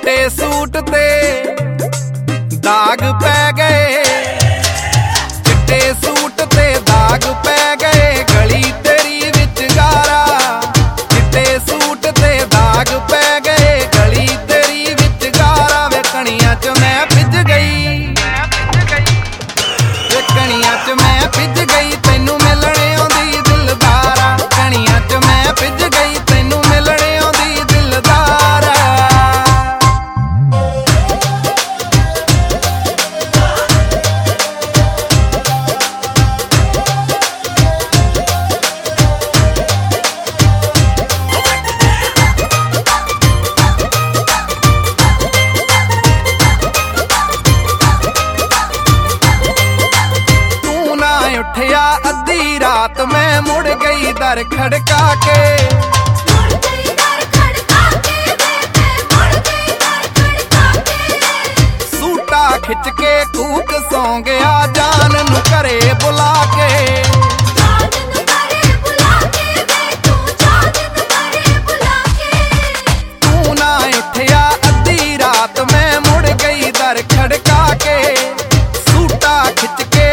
चिट्टे सूट ते दाग पै गए, चिट्टे सूट ते दाग पै गए, गली तेरी विच गारा। चिट्टे सूट ते दाग पै गए, गली तेरी विच गारा। वे कणियां च मैं भिज गई, वे कणियां च मैं भिज गई, तैनू मिलने आउंदी दिलदारा। कणियां च मैं भिज गई, तैनू मिलने आउंदी दिलदारा। उठिया अद्धी रात मैं मुड़ गई दर खड़का के, सूटा खिच के कूक सौ गया जान नू घरे बुला के। तू ना उठिया अद्धी रात मैं मुड़ गई दर खड़का के, सूटा खिच के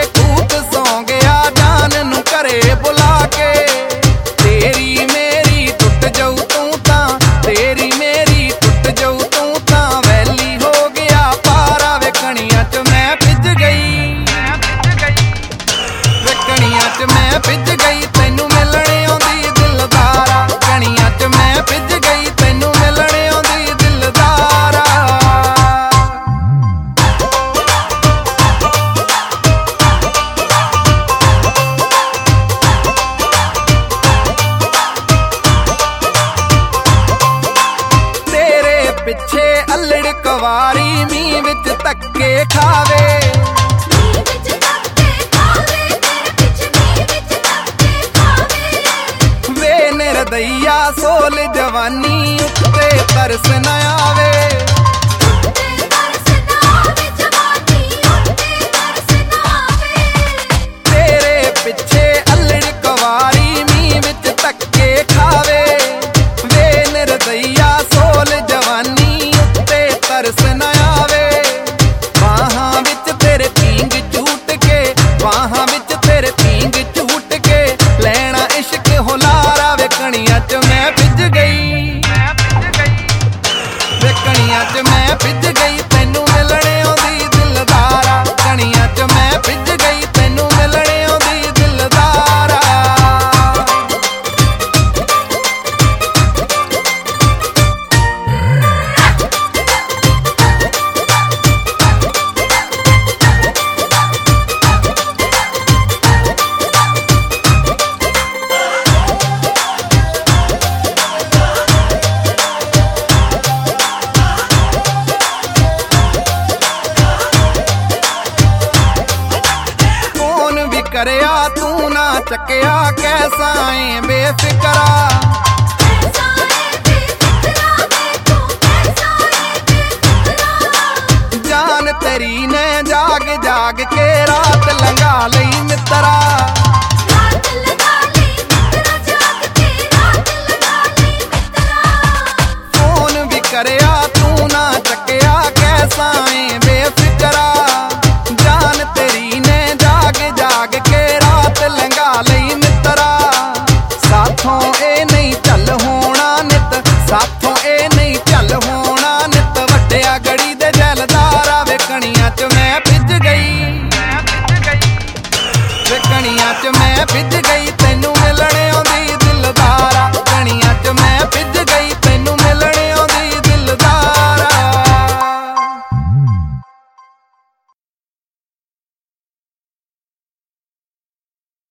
घरे बुला के। तेरी मेरी टुट जाऊ तू तां, तेरी मेरी टुट जाऊ तू तां, वैली हो गया पारा। वे कणियां च मैं भिज गई, वे कणियां च मैं भिज गई, तैनू मिलने आउंदी दिलदारा। कणियां च मैं भिज गई, तैनू मिलने आउंदी दिलदारा। पिछे अल्लड़ कवारी मीं विच धक्के खावे, वे निर्दइया सोल जवानी उत्ते तरस न आवे। तेरे पिछे अल्लड़ कवारी मीं विच धक्के खावे, वे निर्दइया सोल जवानी तरस न आवे। बाहां विच तेरे पींग झूट के, बाहां विच तेरे पींग झूट के, लैना इश्क हुलारा। वे कणियां च मैं भिज गई, वे कणियां च मैं भिज गई, तैनू मिलने आउंदी दिलदारा। कणियां च मैं भिज गई, तैनू मिलने आउंदी दिलदारा। करया तू ना चकया कैसा है बेफिक्रा, जान तेरी ने जाग जाग के रात लंघा लई मित्रा। फोन भी करया तू ना चकया कैसा है बेफिक्रा, जान तेरी ने जाग जाग के रात लंघा लई मित्रा। साथों ए नहीं चल होना नित, साथों ए नहीं चल होना नित, वड्डिया गड़ी दे जैलदारा। वे कणियां च मैं भिज गई, वे कणियां च मैं भिज